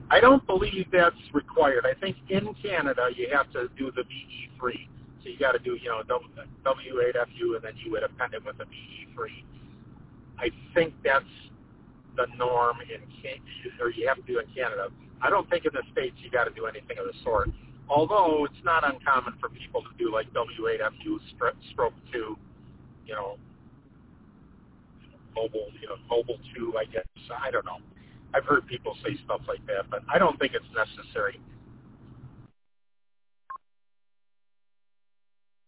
I don't believe that's required. I think in Canada you have to do the VE3. So you got to do, W8FU, and then you would append it with a VE3. I think that's the norm or you have to do in Canada. I don't think in the States you got to do anything of the sort. Although it's not uncommon for people to do like W8FU stroke 2, mobile 2, I guess. I don't know. I've heard people say stuff like that, but I don't think it's necessary.